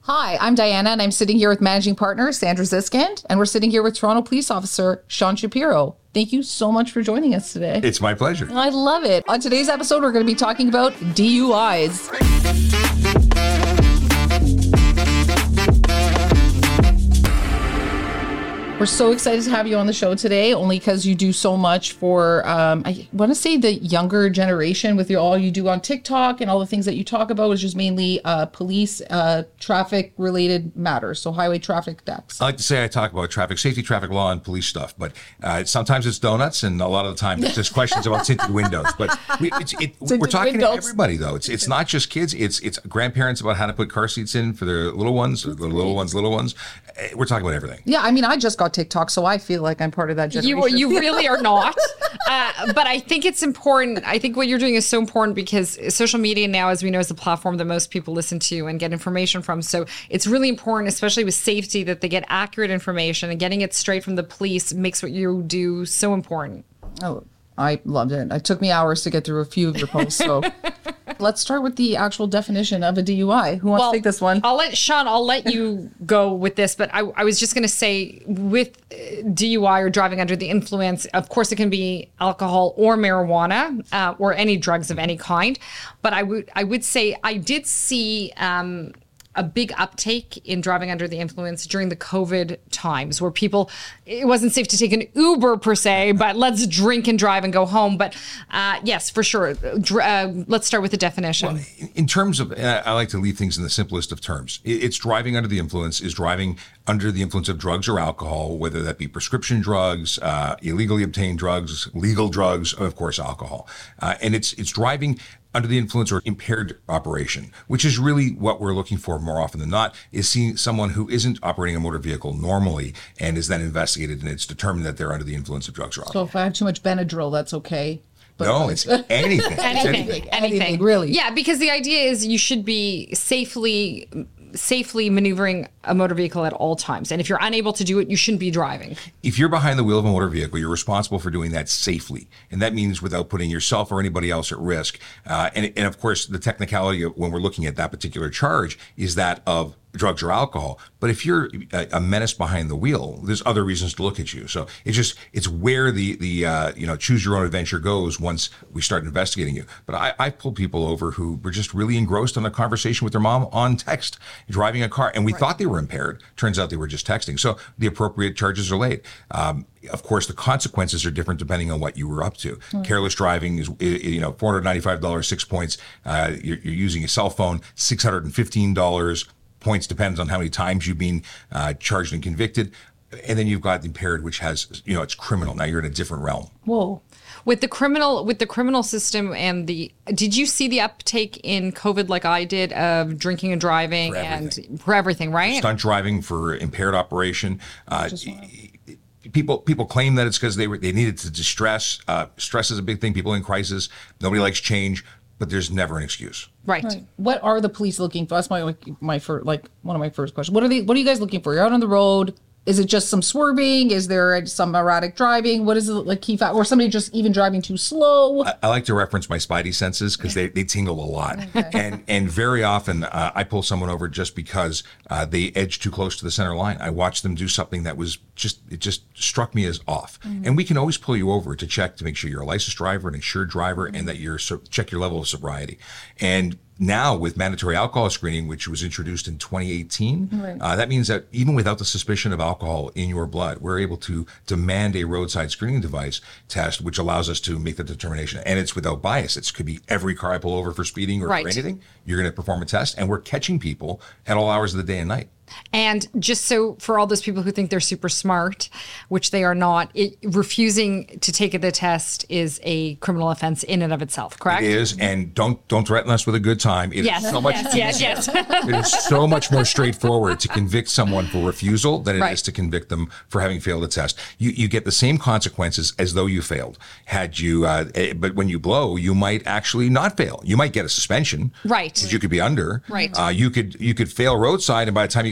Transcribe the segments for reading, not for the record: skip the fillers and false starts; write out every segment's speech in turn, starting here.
Hi, I'm Diana, and I'm sitting here with managing partner Sandra Ziskind, and we're sitting here with Toronto Police Officer Sean Shapiro. Thank you so much for joining us today. It's my pleasure. I love it. On today's episode, we're going to be talking about DUIs. We're so excited to have you on the show today, only because you do so much for, I want to say, the younger generation with all you do on TikTok and all the things that you talk about, which is mainly police, traffic-related matters, so highway traffic decks. I like to say I talk about traffic safety, traffic law, and police stuff, but sometimes it's donuts, and a lot of the time it's just questions about tinted windows. But we're talking to everybody, though. It's not just kids. It's grandparents about how to put car seats in for their little ones, or the little ones. We're talking about everything. Yeah, I mean, I just got TikTok, so I feel like I'm part of that generation. You really are not. But I think it's important. I think what you're doing is so important because social media now, as we know, is the platform that most people listen to and get information from. So it's really important, especially with safety, that they get accurate information, and getting it straight from the police makes what you do so important. Oh, I loved it. It took me hours to get through a few of your posts, so... Let's start with the actual definition of a DUI. Who wants to take this one? I'll let you go with this, but I was just going to say with DUI or driving under the influence, of course it can be alcohol or marijuana or any drugs of any kind. But I would say I did see a big uptake in driving under the influence during the COVID times where it wasn't safe to take an Uber per se, but let's drink and drive and go home. But yes, for sure. Let's start with the definition. Well, in terms of, I like to leave things in the simplest of terms. It's driving under the influence is driving under the influence of drugs or alcohol, whether that be prescription drugs, illegally obtained drugs, legal drugs, of course, alcohol. And it's driving under the influence or impaired operation, which is really what we're looking for more often than not, is seeing someone who isn't operating a motor vehicle normally and is then investigated and it's determined that they're under the influence of drugs or alcohol. So if I have too much Benadryl, that's okay? No, it's anything. Anything, really. Yeah, because the idea is you should be safely maneuvering a motor vehicle at all times. And if you're unable to do it, you shouldn't be driving. If you're behind the wheel of a motor vehicle, you're responsible for doing that safely. And that means without putting yourself or anybody else at risk. And of course, the technicality of when we're looking at that particular charge is that of drugs or alcohol. But if you're a menace behind the wheel, there's other reasons to look at you. So it's where the choose your own adventure goes once we start investigating you. But I pulled people over who were just really engrossed in a conversation with their mom on text, driving a car. And we thought they were impaired. Turns out they were just texting. So the appropriate charges are laid. Of course, the consequences are different depending on what you were up to. Careless driving is, $495, 6 points. You're using a cell phone, $615. Points depends on how many times you've been charged and convicted. And then you've got impaired, which has, it's criminal. Now you're in a different realm. Whoa. With the criminal system did you see the uptake in COVID like I did of drinking and driving for everything, right? Stunt driving for impaired operation. People claim that it's because they needed to distress. Stress is a big thing. People in crisis. Nobody likes change. But there's never an excuse. Right. What are the police looking for? That's my first, one of my first questions. What are you guys looking for? You're out on the road. Is it just some swerving? Is there some erratic driving? What is it key factor? Or somebody just even driving too slow? I like to reference my spidey senses because they tingle a lot. Okay. And very often I pull someone over just because they edge too close to the center line. I watch them do something that was it just struck me as off. Mm-hmm. And we can always pull you over to check to make sure you're a licensed driver, an insured driver, and that check your level of sobriety. And now with mandatory alcohol screening, which was introduced in 2018, that means that even without the suspicion of alcohol in your blood, we're able to demand a roadside screening device test, which allows us to make the determination. And it's without bias. It could be every car I pull over for speeding or for anything. You're going to perform a test, and we're catching people at all hours of the day and night. And just so for all those people who think they're super smart, which they are not, refusing to take the test is a criminal offense in and of itself, correct? It is, and don't threaten us with a good time. It is so much yes. It is so much more straightforward to convict someone for refusal than it is to convict them for having failed a test. You get the same consequences as though you failed. Had you, but when you blow, you might actually not fail. You might get a suspension, right? Because you could be under, right? You could fail roadside, and by the time you get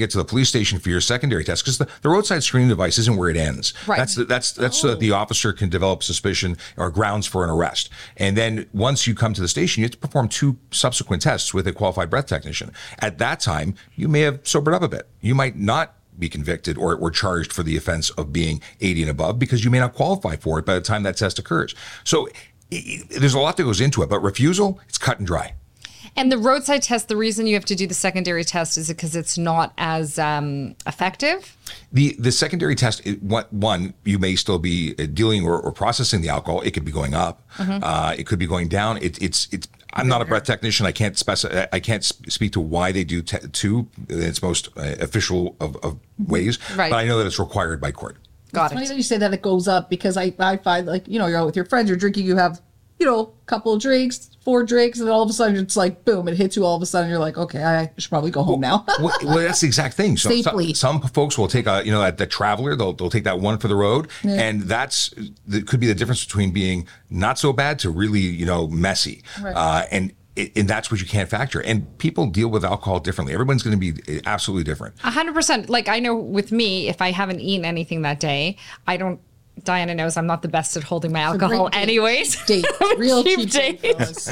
get to the police station for your secondary test, because the roadside screening device isn't where it ends. Right. That's so that the officer can develop suspicion or grounds for an arrest. And then once you come to the station, you have to perform 2 subsequent tests with a qualified breath technician. At that time, you may have sobered up a bit. You might not be convicted or charged for the offense of being 80 and above, because you may not qualify for it by the time that test occurs. So there's a lot that goes into it, but refusal, it's cut and dry. And the roadside test, the reason you have to do the secondary test is because it's not as effective? The secondary test, one, you may still be dealing or processing the alcohol. It could be going up. It could be going down. It's. I'm not a breath technician. I can't speak to why they do 2 in its most official of ways. Right. But I know that it's required by court. Got It's funny it. that you say that it goes up, because I find, like, you're out with your friends, you're drinking, you have, a couple of drinks, 4 drinks, and then all of a sudden it's like, boom, it hits you all of a sudden. You're like, okay, I should probably go home now. Well, that's the exact thing. So Safely. some folks will take the traveler, they'll take that one for the road. And that could be the difference between being not so bad to really, messy. Right. And that's what you can't factor. And people deal with alcohol differently. Everyone's going to be absolutely different. 100%. Like, I know with me, if I haven't eaten anything that day, Diana knows I'm not the best at holding my alcohol great date. anyways. Date. Real Cheap cheap date. fellas.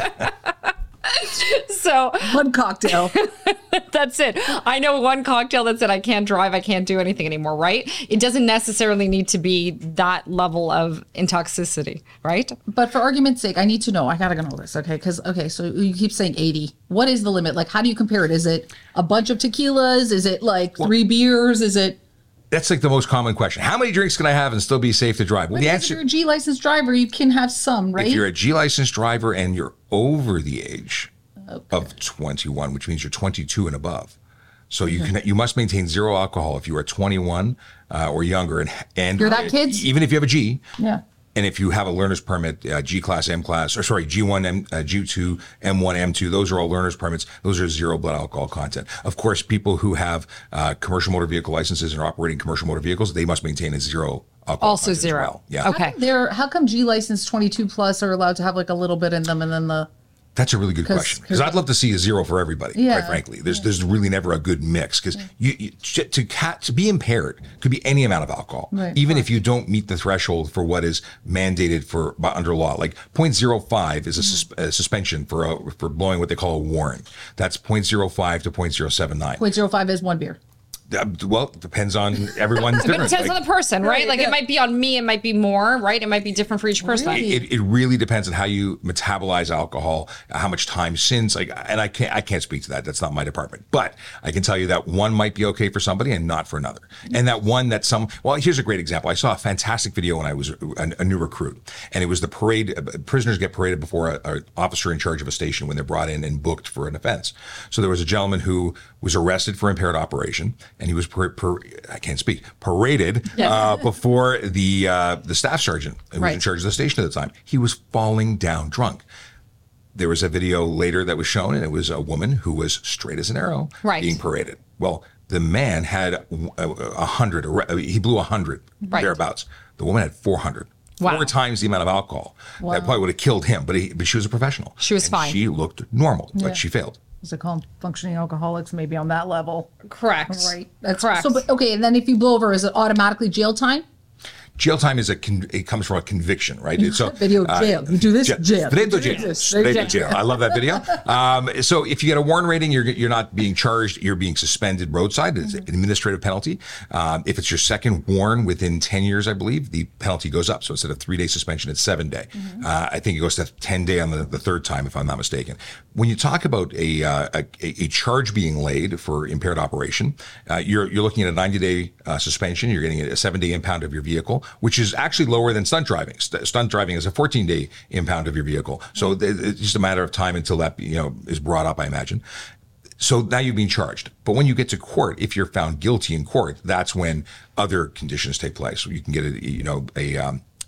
So One cocktail. that's it. I know one cocktail that said I can't drive, I can't do anything anymore, right? It doesn't necessarily need to be that level of intoxicity, right? But for argument's sake, I need to know. I gotta know this, okay? So you keep saying 80. What is the limit? Like, how do you compare it? Is it a bunch of tequilas? Is it like 3 beers? Is it? That's like the most common question. How many drinks can I have and still be safe to drive? Well, the If answer, you're a G licensed driver, you can have some, right? if you're a G licensed driver and you're over the age of 21, which means you're 22 and above. So you must maintain 0 alcohol if you are 21 or younger, and You're that kids? even if you have a G. Yeah. And if you have a learner's permit, G class, M class, or sorry, G1, G2, M1, M2, those are all learner's permits. Those are 0 blood alcohol content. Of course, people who have commercial motor vehicle licenses and are operating commercial motor vehicles, they must maintain a 0 alcohol Also content as 0. well. Yeah. Okay. How come G licensed 22 plus are allowed to have like a little bit in them, and then the That's a really good question, because I'd love to see a 0 for everybody. Yeah. Quite frankly, there's really never a good mix, because to be impaired could be any amount of alcohol, Right. even if you don't meet the threshold for what is mandated by under law. Like 0.05 is a suspension for blowing what they call a warrant. That's 0.05 to 0.079. 0.05 is 1 beer. Well, it depends on everyone's But it different. depends Like, on the person, right? Right, Like yeah. it might be on me, it might be more, right? It might be different for each person. Really? It really depends on how you metabolize alcohol, how much time since. And I can't speak to that. That's not my department. But I can tell you that one might be okay for somebody and not for another. And that one that here's a great example. I saw a fantastic video when I was a new recruit, and it was the parade. Prisoners get paraded before an officer in charge of a station when they're brought in and booked for an offense. So there was a gentleman who was arrested for impaired operation, and he was paraded before the staff sergeant who was in charge of the station at the time. He was falling down drunk. There was a video later that was shown, and it was a woman who was straight as an arrow being paraded. Well, the man had 100. He blew 100 thereabouts. The woman had 400. Wow. 4 times the amount of alcohol. That probably would have killed him, but she was a professional. She was And fine. She looked normal, but she failed. What's it called? Functioning alcoholics, maybe on that level. Correct. Right. That's correct. So, but, okay, and then if you blow over, is it automatically jail time? Jail time is it comes from a conviction, right? It's a Video jail. You do this, jail. Fredo You do jail. this, Fredo jail. I love that video. So if you get a warrant rating, you're not being charged. You're being suspended roadside. It's an administrative penalty. If it's your second warrant within 10 years, I believe, the penalty goes up. So instead of 3-day suspension, it's 7-day. I think it goes to 10-day on the third time, if I'm not mistaken. When you talk about a charge being laid for impaired operation, you're looking at a 90-day suspension. You're getting a 7-day impound of your vehicle, which is actually lower than stunt driving. Stunt driving is a 14-day impound of your vehicle. So it's just a matter of time until that is brought up, I imagine. So now you've been charged. But when you get to court, if you're found guilty in court, that's when other conditions take place. You can get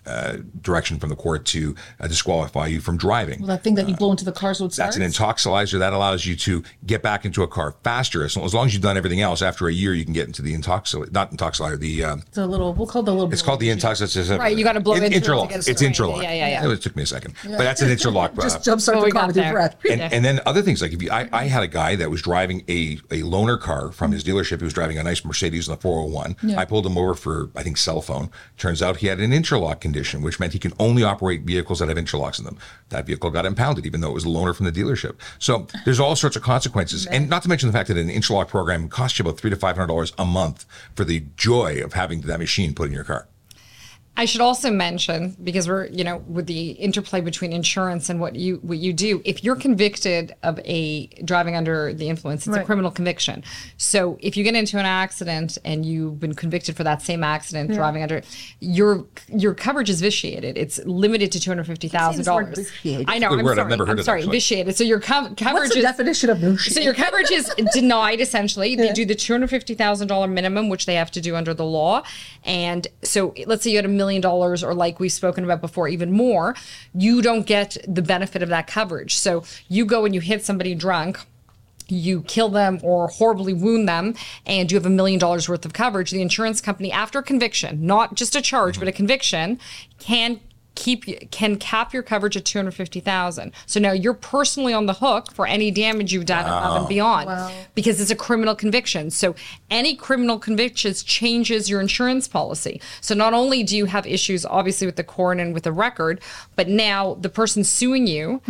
direction from the court to disqualify you from driving. Well, that thing that you blow into the car so it starts? That's an intoxilizer that allows you to get back into a car faster. As long as you've done everything else, after a year, you can get into the the little, we'll call it the little. It's called the intoxilizer. Right, you got to blow into interlock. it. It's interlock. Yeah. It took me a second, but that's an interlock. Just jumpstart the car with your breath. And then other things like I had a guy that was driving a loaner car from his dealership. He was driving a nice Mercedes in the 401. I pulled him over for, I think, cell phone. Turns out he had an interlock condition, which meant he can only operate vehicles that have interlocks in them. That vehicle got impounded, even though it was a loaner from the dealership. So there's all sorts of consequences. And not to mention the fact that an interlock program costs you about $300 to $500 a month for the joy of having that machine put in your car. I should also mention, because we're, with the interplay between insurance and what you do, if you're convicted of a driving under the influence, it's a criminal conviction. So if you get into an accident and you've been convicted for that same accident, driving under, your coverage is vitiated. It's limited to $250,000. I know. I've never heard of that. Vitiated. So your coverage What's the definition of vitiated? So your coverage is denied, essentially. They do the $250,000 minimum, which they have to do under the law. And so let's say you had $1 million, or like we've spoken about before, even more, you don't get the benefit of that coverage. So you go and you hit somebody drunk, you kill them or horribly wound them, and you have $1 million worth of coverage. The insurance company, after conviction, not just a charge, but a conviction, can cap your coverage at $250,000. So now you're personally on the hook for any damage you've done above and beyond, because it's a criminal conviction. So any criminal convictions changes your insurance policy. So not only do you have issues, obviously, with the court and with the record, but now the person suing you,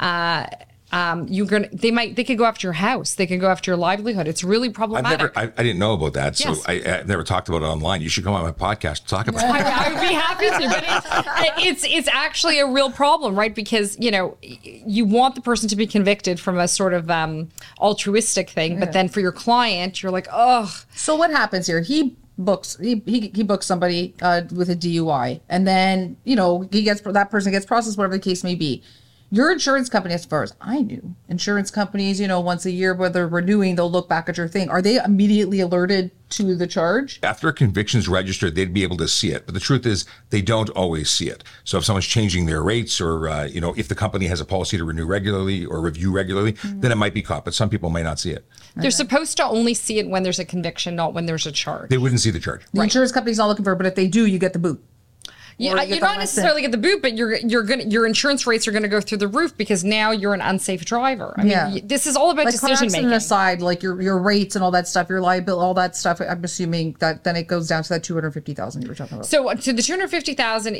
they could go after your house. They could go after your livelihood. It's really problematic. I didn't know about that, so Yes. I've never talked about it online. You should come on my podcast to talk about it. I would be happy to, but it's actually a real problem, right? Because you want the person to be convicted from a sort of altruistic thing, but then for your client, you're like, oh. So what happens here? He books somebody with a DUI, and then that person gets processed, whatever the case may be. Your insurance company, as far as I knew, insurance companies, once a year, where they're renewing, they'll look back at your thing. Are they immediately alerted to the charge? After a conviction's registered, they'd be able to see it. But the truth is, they don't always see it. So if someone's changing their rates, or, if the company has a policy to renew regularly or review regularly, then it might be caught. But some people may not see it. They're supposed to only see it when there's a conviction, not when there's a charge. They wouldn't see the charge. The insurance company's not looking for it, but if they do, you get the boot. Yeah, you don't necessarily get the boot, but your insurance rates are going to go through the roof, because now you're an unsafe driver. I mean, this is all about decision making. Aside, like your rates and all that stuff, your liability, all that stuff. I'm assuming that then it goes down to that $250,000 you were talking about. So to the $250,000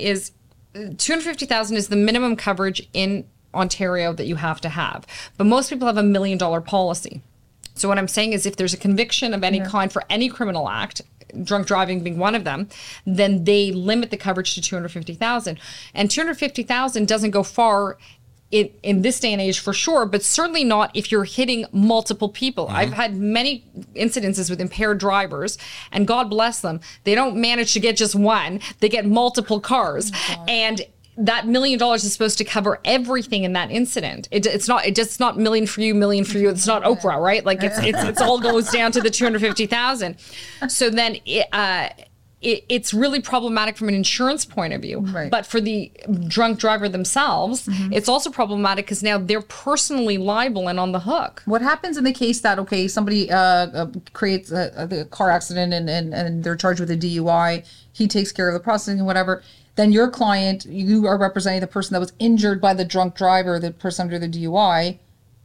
is the minimum coverage in Ontario that you have to have. But most people have $1 million policy. So what I'm saying is, if there's a conviction of any kind for any criminal act, drunk driving being one of them, then they limit the coverage to $250,000. And $250,000 doesn't go far in this day and age, for sure, but certainly not if you're hitting multiple people. I've had many incidences with impaired drivers, and God bless them, they don't manage to get just one, they get multiple cars. And that $1 million is supposed to cover everything in that incident. It's not million for you. It's not Oprah, right? Like it's all goes down to the $250,000. So then it's really problematic from an insurance point of view. Right. But for the drunk driver themselves, it's also problematic because now they're personally liable and on the hook. What happens in the case that, somebody creates a car accident and they're charged with a DUI, he takes care of the processing and whatever, then your client, you are representing the person that was injured by the drunk driver, the person under the DUI.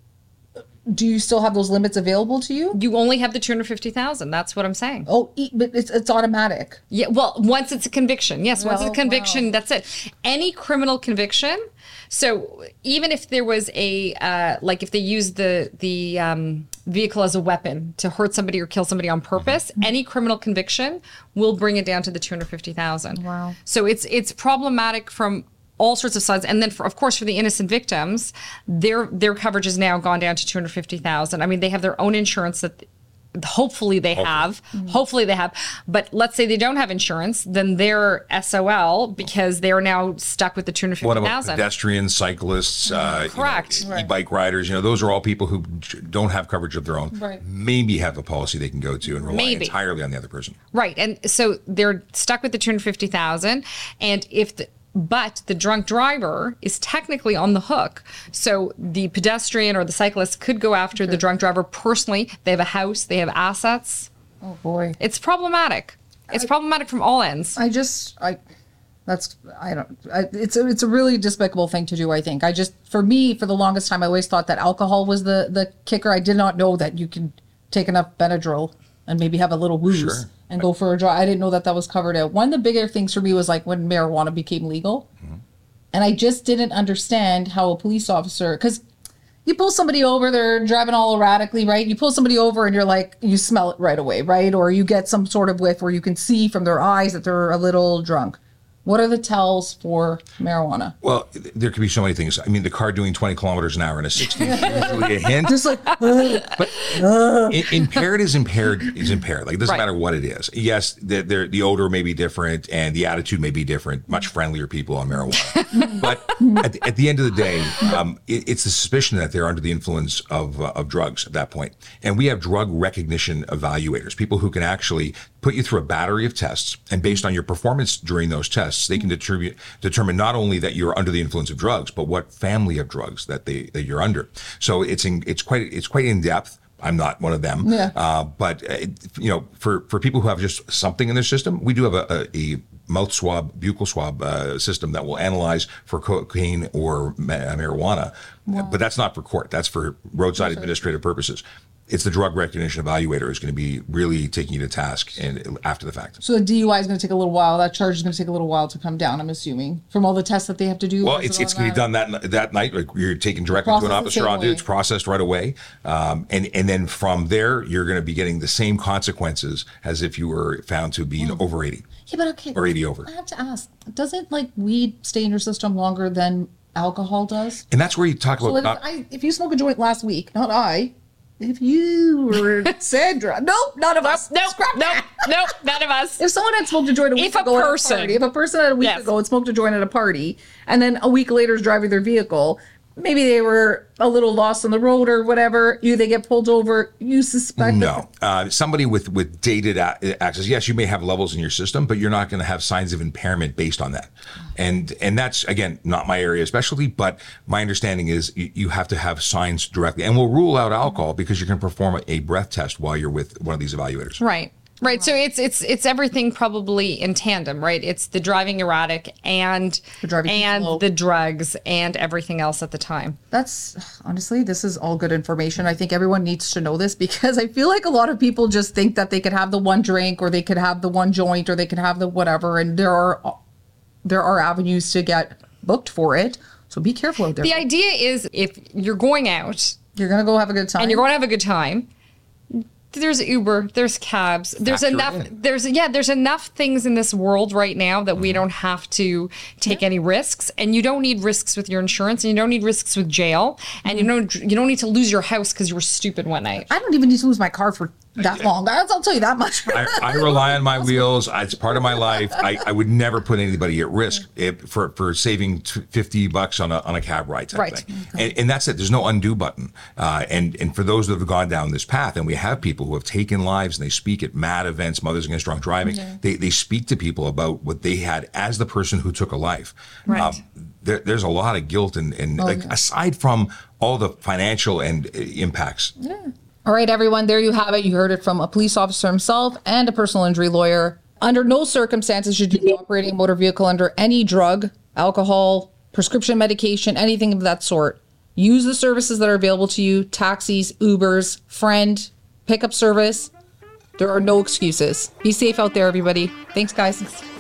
Do you still have those limits available to you? You only have the $250,000. That's what I'm saying. Oh, but it's automatic. Yeah. Well, once it's a conviction, yes. Once it's a conviction, that's it. Any criminal conviction. So even if there was a if they used the vehicle as a weapon to hurt somebody or kill somebody on purpose, any criminal conviction will bring it down to the $250,000. Wow. So it's problematic from all sorts of sides. And then, of course, for the innocent victims, their coverage has now gone down to $250,000. I mean, they have their own insurance that hopefully they have. But let's say they don't have insurance, then they're SOL because they're now stuck with the $250,000. What about pedestrians, cyclists, correct, e-bike riders? Those are all people who don't have coverage of their own. Right. Maybe have a policy they can go to and rely entirely on the other person. Right, and so they're stuck with the $250,000, and but the drunk driver is technically on the hook. So the pedestrian or the cyclist could go after the drunk driver personally. They have a house, they have assets. Oh boy. It's problematic. It's problematic from all ends. It's a really despicable thing to do, I think. For the longest time, I always thought that alcohol was the kicker. I did not know that you can take enough Benadryl and maybe have a little wooze and go for a drive. I didn't know that was covered out. One of the bigger things for me was like when marijuana became legal. Mm-hmm. And I just didn't understand how a police officer, because you pull somebody over, they're driving all erratically, right? You pull somebody over and you're like, you smell it right away, right? Or you get some sort of whiff where you can see from their eyes that they're a little drunk. What are the tells for marijuana? Well, there could be so many things. I mean, the car doing 20 kilometers an hour in a 60 is usually a hint. Just like, but impaired is impaired. Like, it doesn't matter what it is. Yes, the odor may be different and the attitude may be different. Much friendlier people on marijuana. But at the end of the day, it's the suspicion that they're under the influence of drugs at that point. And we have drug recognition evaluators, people who can actually put you through a battery of tests, and based on your performance during those tests, they can determine not only that you're under the influence of drugs, but what family of drugs that you're under. So it's quite in depth. I'm not one of them, but for people who have just something in their system, we do have a mouth swab, buccal swab system that will analyze for cocaine or marijuana. Wow. But that's not for court. That's for roadside administrative purposes. It's the drug recognition evaluator who's going to be really taking you to task and after the fact. So a DUI is going to take a little while. That charge is going to take a little while to come down, I'm assuming, from all the tests that they have to do. Well, it's going to be done that night. Like, you're taken directly to an officer on it. It's processed right away. And then from there, you're going to be getting the same consequences as if you were found to be over 80. Yeah, but okay. Or 80 over. I have to ask, doesn't weed stay in your system longer than alcohol does? And that's where you talk about... if you smoke a joint last week, not I... If you were Sandra, nope, none of us. Nope, none of us. If someone had smoked a joint a week ago at a party, if a person had a week ago had smoked a joint at a party, and then a week later is driving their vehicle, maybe they were a little lost on the road or whatever, they get pulled over, you suspect... No. Somebody with dated access, yes, you may have levels in your system, but you're not going to have signs of impairment based on that. And that's, again, not my area of specialty, but my understanding is you have to have signs directly. And we'll rule out alcohol because you can perform a breath test while you're with one of these evaluators. Right. Right. So it's everything probably in tandem, right? It's the driving erratic and the drugs and everything else at the time. That's honestly, this is all good information. I think everyone needs to know this because I feel like a lot of people just think that they could have the one drink or they could have the one joint or they could have the whatever. And there are avenues to get booked for it. So be careful out there. The idea is if you're going out, you're going to go have a good time. And you're going to have a good time. There's Uber, there's cabs, there's enough things in this world right now that we don't have to take any risks, and you don't need risks with your insurance, and you don't need risks with jail, and you don't need to lose your house because you were stupid one night. I don't even need to lose my car for that long. I'll tell you that much. I rely on my wheels. It's part of my life. I would never put anybody at risk for saving $50 on a cab ride type thing. And that's it. There's no undo button. And for those that have gone down this path, and we have people who have taken lives and they speak at MAD events, Mothers Against Drunk Driving. They speak to people about what they had as the person who took a life. Right. There's a lot of guilt and aside from all the financial and impacts. Yeah. All right, everyone, there you have it. You heard it from a police officer himself and a personal injury lawyer. Under no circumstances should you be operating a motor vehicle under any drug, alcohol, prescription medication, anything of that sort. Use the services that are available to you, taxis, Ubers, friend, pickup service. There are no excuses. Be safe out there, everybody. Thanks, guys.